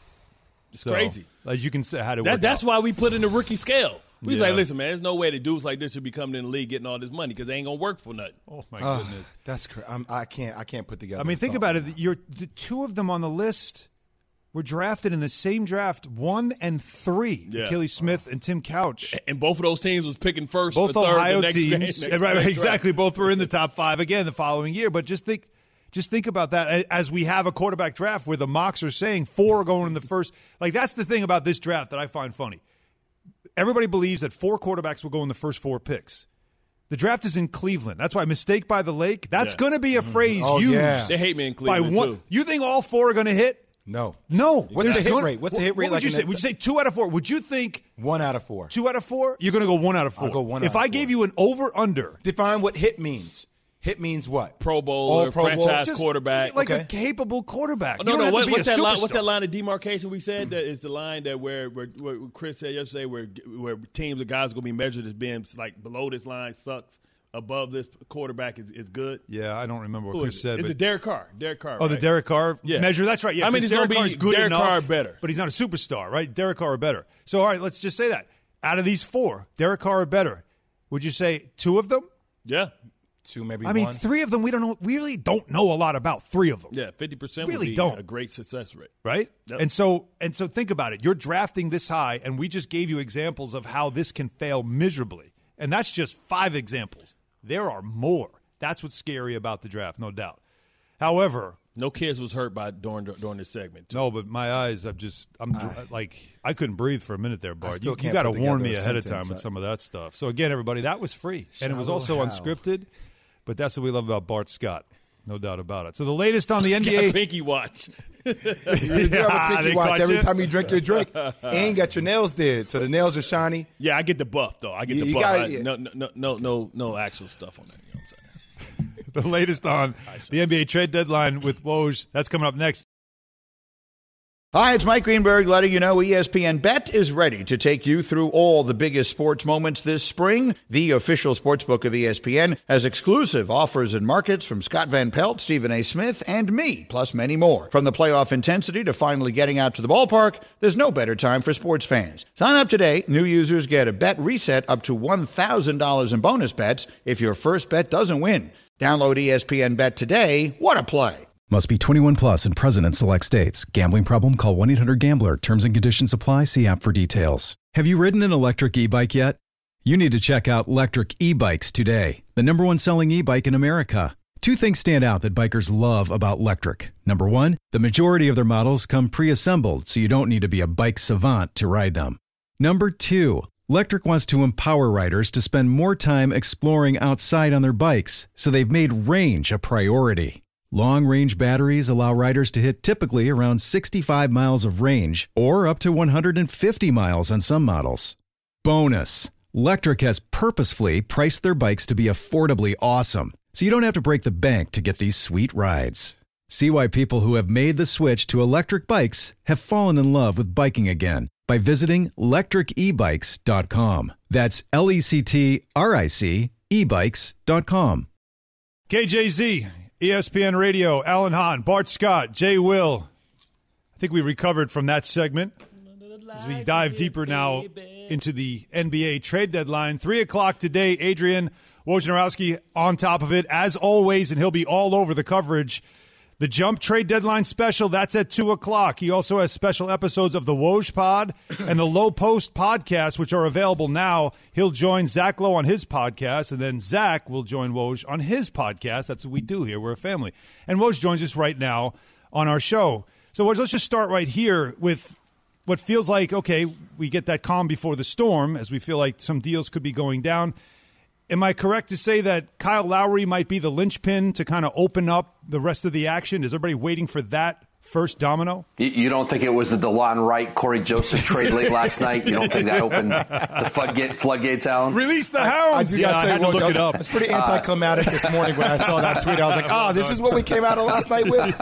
Speaker 3: It's
Speaker 2: So,
Speaker 3: crazy.
Speaker 2: As you can say, how to work
Speaker 3: That's
Speaker 2: out.
Speaker 3: why we put in the rookie scale. We was
Speaker 2: Yeah.
Speaker 3: like, listen, man, there's no way that dudes like this should be coming in the league getting all this money because they ain't going to work for nothing.
Speaker 2: Oh, my goodness.
Speaker 4: That's I can't put together.
Speaker 2: I mean,
Speaker 4: the
Speaker 2: think
Speaker 4: thought.
Speaker 2: about it. The two of them on the list were drafted in the same draft, 1 and 3.
Speaker 3: Yeah.
Speaker 2: Achilles Smith and Tim Couch.
Speaker 3: And both of those teams was picking first
Speaker 2: Both
Speaker 3: or third
Speaker 2: Ohio
Speaker 3: the next
Speaker 2: teams.
Speaker 3: next
Speaker 2: Right,
Speaker 3: draft.
Speaker 2: exactly. Both were in the top 5 again the following year. But just think about that as we have a quarterback draft where the mocks are saying 4 are going in the first. Like, that's the thing about this draft that I find funny. Everybody believes that 4 quarterbacks will go in the first 4 picks. The draft is in Cleveland. That's why mistake by the lake. That's going to be a phrase used.
Speaker 4: yeah.
Speaker 3: They hate me in
Speaker 2: by
Speaker 3: Cleveland,
Speaker 2: one.
Speaker 3: too.
Speaker 2: You think all 4 are going to hit?
Speaker 4: No.
Speaker 2: No.
Speaker 4: What's the
Speaker 2: There's
Speaker 4: hit
Speaker 2: gonna-
Speaker 4: rate? What's the hit rate
Speaker 2: What would
Speaker 4: like
Speaker 2: you
Speaker 4: in
Speaker 2: say?
Speaker 4: that-
Speaker 2: Would you say 2 out of 4? Would you think
Speaker 4: 1 out of 4.
Speaker 2: 2 out of 4? You're going to go 1 out of 4.
Speaker 4: I'll go 1 out
Speaker 2: If
Speaker 4: of
Speaker 2: I
Speaker 4: 4.
Speaker 2: gave you an over-under.
Speaker 4: Define what hit means. Hit means what?
Speaker 3: Pro Bowl
Speaker 4: All
Speaker 3: or
Speaker 4: Pro Bowl.
Speaker 3: franchise
Speaker 2: Just
Speaker 3: quarterback.
Speaker 2: like
Speaker 4: Okay.
Speaker 2: a capable quarterback.
Speaker 3: Oh,
Speaker 2: You don't have to be
Speaker 3: what's
Speaker 2: a
Speaker 3: that line? What's
Speaker 2: superstar.
Speaker 3: that line of demarcation we said? That is the line that where Chris said yesterday, where teams or guys are gonna be measured as being like below this line sucks, above this quarterback is good.
Speaker 2: Yeah, I don't remember what
Speaker 3: Who
Speaker 2: Chris
Speaker 3: is it?
Speaker 2: said.
Speaker 3: It's
Speaker 2: but
Speaker 3: a Derek Carr. Derek Carr.
Speaker 2: Oh, the
Speaker 3: right?
Speaker 2: Derek Carr
Speaker 3: Yeah.
Speaker 2: measure. That's right. Yeah,
Speaker 3: I mean,
Speaker 2: 'cause
Speaker 3: it's gonna
Speaker 2: Derek
Speaker 3: be
Speaker 2: Carr's good
Speaker 3: Derek
Speaker 2: enough,
Speaker 3: Carr better.
Speaker 2: but he's not a superstar, right? Derek Carr better. So, all right, let's just say that. Out of these 4, Derek Carr better. Would you say 2 of them?
Speaker 3: Yeah,
Speaker 4: 2, maybe
Speaker 2: I mean,
Speaker 4: 1.
Speaker 2: 3 of them. We really don't know a lot about 3 of them.
Speaker 3: yeah. 50%
Speaker 2: Really
Speaker 3: would be
Speaker 2: don't.
Speaker 3: a great success rate.
Speaker 2: Right?
Speaker 3: Yep.
Speaker 2: And so think about it. You're drafting this high, and we just gave you examples of how this can fail miserably. And that's just 5 examples. There are more. That's what's scary about the draft, no doubt. However,
Speaker 3: No kids was hurt by during this segment. Too.
Speaker 2: no, but my eyes, like, I couldn't breathe for a minute there, Bart.
Speaker 4: still
Speaker 2: You
Speaker 4: can't
Speaker 2: got to
Speaker 4: put
Speaker 2: warn
Speaker 4: together
Speaker 2: me
Speaker 4: a
Speaker 2: ahead of
Speaker 4: sentence.
Speaker 2: time with some of that stuff. So, again, everybody, that was free. And it was
Speaker 4: Shallow
Speaker 2: also
Speaker 4: Hal.
Speaker 2: unscripted, but that's what we love about Bart Scott. No doubt about it. So the latest on the
Speaker 3: Got a
Speaker 2: NBA.
Speaker 3: pinky watch.
Speaker 4: You have a pinky
Speaker 2: they
Speaker 4: watch
Speaker 2: caught
Speaker 4: every
Speaker 2: you.
Speaker 4: time you drink your drink. And got your nails did, so the nails are shiny.
Speaker 3: Yeah, I get the buff though. I get
Speaker 4: You
Speaker 3: the buff.
Speaker 4: got-
Speaker 3: No actual stuff on that. You know what I'm saying?
Speaker 2: The latest on the NBA trade deadline with Woj. That's coming up next.
Speaker 11: Hi, it's Mike Greenberg letting you know ESPN Bet is ready to take you through all the biggest sports moments this spring. The official sportsbook of ESPN has exclusive offers and markets from Scott Van Pelt, Stephen A. Smith, and me, plus many more. From the playoff intensity to finally getting out to the ballpark, there's no better time for sports fans. Sign up today. New users get a bet reset up to $1,000 in bonus bets if your first bet doesn't win. Download ESPN Bet today. What a play.
Speaker 12: Must be 21 plus and present in select states. Gambling problem? Call 1-800-GAMBLER. Terms and conditions apply. See app for details. Have you ridden an electric e-bike yet? You need to check out Electric E-Bikes today, the #1 selling e-bike in America. 2 things stand out that bikers love about Electric. Number 1, the majority of their models come pre-assembled, so you don't need to be a bike savant to ride them. Number 2, Electric wants to empower riders to spend more time exploring outside on their bikes, so they've made range a priority. Long-range batteries allow riders to hit typically around 65 miles of range or up to 150 miles on some models. Bonus, Electric has purposefully priced their bikes to be affordably awesome, so you don't have to break the bank to get these sweet rides. See why people who have made the switch to electric bikes have fallen in love with biking again by visiting lectricebikes.com. That's LECTRIC ebikes.com.
Speaker 2: KJZ, ESPN Radio, Alan Hahn, Bart Scott, Jay Will. I think we recovered from that segment as we dive deeper now into the NBA trade deadline. 3 o'clock today, Adrian Wojnarowski on top of it, as always, and he'll be all over the coverage. The Jump Trade Deadline Special, that's at 2 o'clock. He also has special episodes of the Woj Pod and the Low Post podcast, which are available now. He'll join Zach Lowe on his podcast, and then Zach will join Woj on his podcast. That's what we do here. We're a family. And Woj joins us right now on our show. So, Woj, let's just start right here with what feels like, okay, we get that calm before the storm as we feel like some deals could be going down. Am I correct to say that Kyle Lowry might be the linchpin to kind of open up the rest of the action? Is everybody waiting for that first domino?
Speaker 13: You don't think it was the DeLon Wright, Corey Joseph trade late last night? You don't think that opened the floodgates, Alan?
Speaker 2: Release the hounds!
Speaker 4: I had to look it
Speaker 2: up.
Speaker 4: It's pretty anticlimactic this morning when I saw that tweet. I was like, this is what we came out of last night with?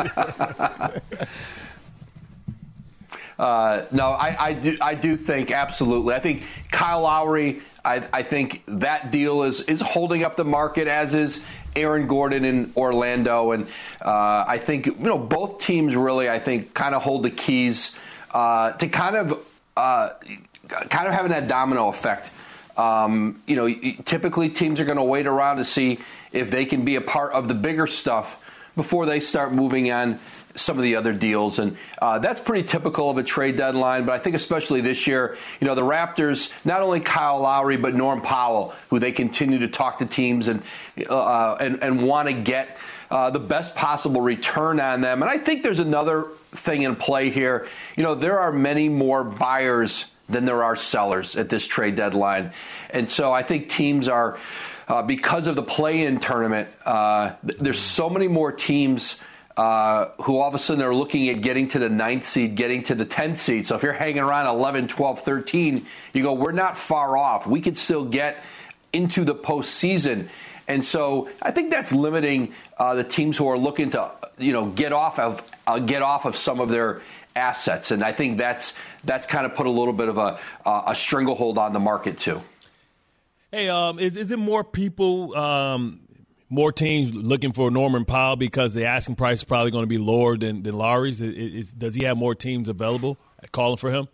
Speaker 13: No, I do think absolutely. I think Kyle Lowry. I think that deal is holding up the market, as is Aaron Gordon in Orlando, and I think both teams really kind of hold the keys to kind of having that domino effect. Typically teams are going to wait around to see if they can be a part of the bigger stuff before they start moving on some of the other deals. And that's pretty typical of a trade deadline. But I think especially this year, the Raptors, not only Kyle Lowry, but Norm Powell, who they continue to talk to teams and want to get the best possible return on them. And I think there's another thing in play here. There are many more buyers than there are sellers at this trade deadline. And so I think teams are, because of the play-in tournament, there's so many more teams who all of a sudden are looking at getting to the 9th seed, getting to the 10th seed. So if you're hanging around 11, 12, 13, you go, we're not far off. We could still get into the postseason. And so I think that's limiting the teams who are looking to, get off of some of their assets. And I think that's kind of put a little bit of a stranglehold on the market too.
Speaker 3: Hey, is it more people, more teams looking for Norman Powell because the asking price is probably going to be lower than Lowry's? Does he have more teams available calling for him?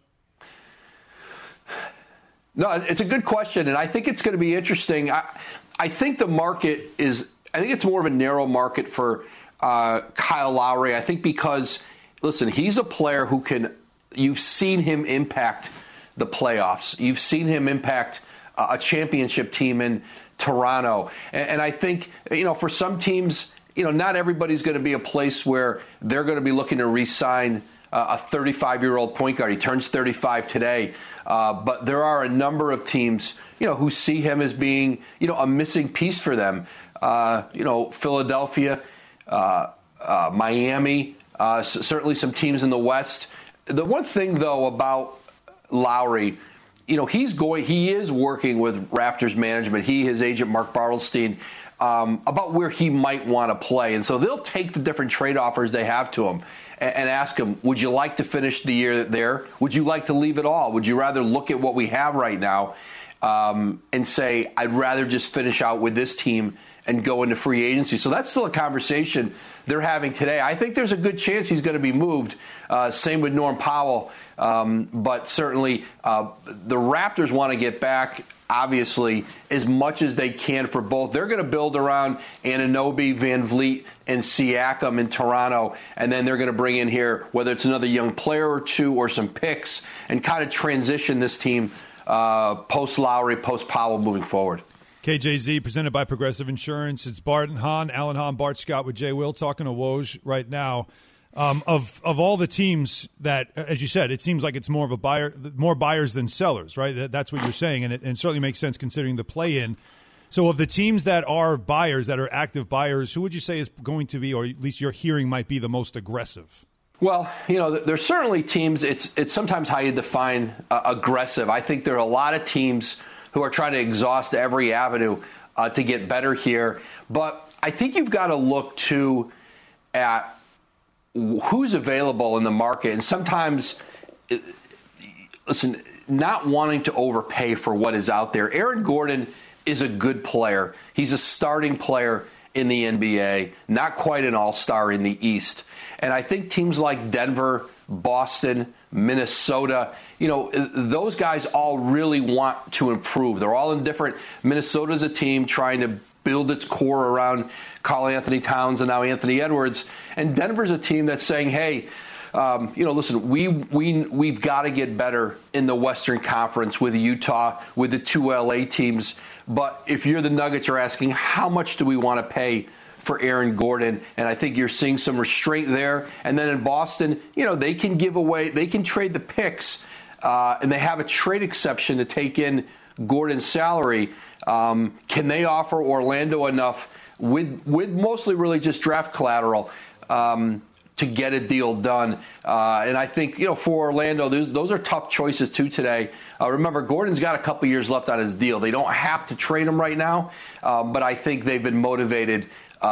Speaker 13: No, it's a good question, and I think it's going to be interesting. I think the market is – I think it's more of a narrow market for Kyle Lowry. I think because, listen, he's a player who can – you've seen him impact the playoffs. You've seen him impact a championship team in Toronto. And I think, for some teams, not everybody's going to be a place where they're going to be looking to re-sign a 35-year-old point guard. He turns 35 today. But there are a number of teams, who see him as being, a missing piece for them. Philadelphia, Miami, certainly some teams in the West. The one thing, though, about Lowry, he is working with Raptors management. His agent, Mark Bartelstein, about where he might want to play. And so they'll take the different trade offers they have to him and ask him, would you like to finish the year there? Would you like to leave it all? Would you rather look at what we have right now and say, I'd rather just finish out with this team and go into free agency? So that's still a conversation they're having today. I think there's a good chance he's going to be moved. Same with Norm Powell. But certainly the Raptors want to get back, obviously, as much as they can for both. They're going to build around Anunoby, Van Vliet, and Siakam in Toronto, and then they're going to bring in here, whether it's another young player or two or some picks, and kind of transition this team post-Lowry, post-Powell moving forward.
Speaker 2: KJZ, presented by Progressive Insurance. It's Bart and Hahn, Alan Hahn, Bart Scott with Jay Will, talking to Woj right now. Of all the teams that, as you said, it seems like it's more buyers than sellers, right? That's what you're saying, and it certainly makes sense considering the play-in. So of the teams that are buyers, that are active buyers, who would you say is going to be, or at least you're hearing might be the most aggressive?
Speaker 13: Well, there's certainly teams. It's sometimes how you define aggressive. I think there are a lot of teams who are trying to exhaust every avenue to get better here. But I think you've got to look, too, at who's available in the market. And sometimes listen, not wanting to overpay for what is out there. Aaron Gordon is a good player. He's a starting player in the NBA, not quite an all-star in the East. And I think teams like Denver, Boston, Minnesota, those guys all really want to improve. They're all in different. Minnesota's a team trying to build its core around Karl Anthony Towns and now Anthony Edwards. And Denver's a team that's saying, hey, listen, we've got to get better in the Western Conference with Utah, with the two LA teams. But if you're the Nuggets, you're asking, how much do we want to pay for Aaron Gordon? And I think you're seeing some restraint there. And then in Boston, they can trade the picks, and they have a trade exception to take in Gordon's salary. Can they offer Orlando enough with mostly really just draft collateral to get a deal done? And I think, for Orlando, those are tough choices too today. Remember, Gordon's got a couple years left on his deal. They don't have to trade him right now, but I think they've been motivated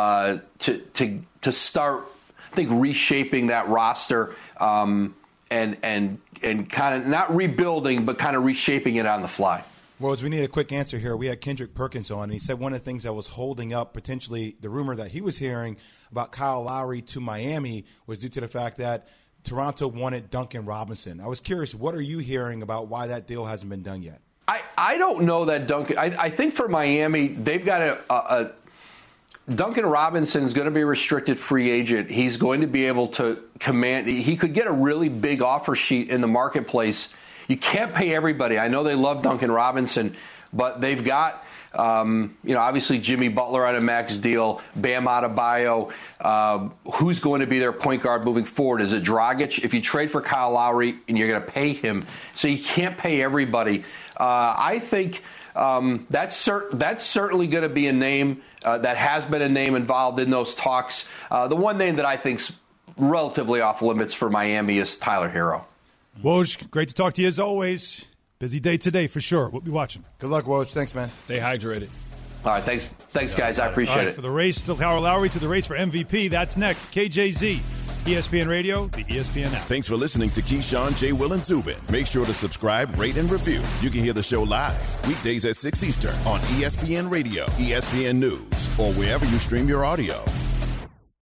Speaker 13: to start, I think, reshaping that roster and kind of not rebuilding, but kind of reshaping it on the fly.
Speaker 4: Well, we need a quick answer here. We had Kendrick Perkins on, and he said one of the things that was holding up potentially the rumor that he was hearing about Kyle Lowry to Miami was due to the fact that Toronto wanted Duncan Robinson. I was curious, what are you hearing about why that deal hasn't been done yet?
Speaker 13: I don't know that Duncan – I think for Miami, they've got Duncan Robinson is going to be a restricted free agent. He's going to be able to command – he could get a really big offer sheet in the marketplace. You can't pay everybody. I know they love Duncan Robinson, but they've got, obviously Jimmy Butler on a max deal, Bam Adebayo. Who's going to be their point guard moving forward? Is it Dragic? If you trade for Kyle Lowry and you're going to pay him, so you can't pay everybody. I think that's certainly going to be a name that has been a name involved in those talks. The one name that I think's relatively off limits for Miami is Tyler Hero.
Speaker 2: Woj, great to talk to you as always. Busy day today for sure. We'll be watching.
Speaker 4: Good luck, Woj. Thanks, man.
Speaker 3: Stay hydrated.
Speaker 13: All right, thanks guys. I appreciate it.
Speaker 2: For the race, still Kyle Lowry to the race for MVP. That's next. KJZ, ESPN Radio, the ESPN app.
Speaker 1: Thanks for listening to Keyshawn, J. Will, and Zubin. Make sure to subscribe, rate, and review. You can hear the show live weekdays at 6 Eastern on ESPN Radio, ESPN News, or wherever you stream your audio.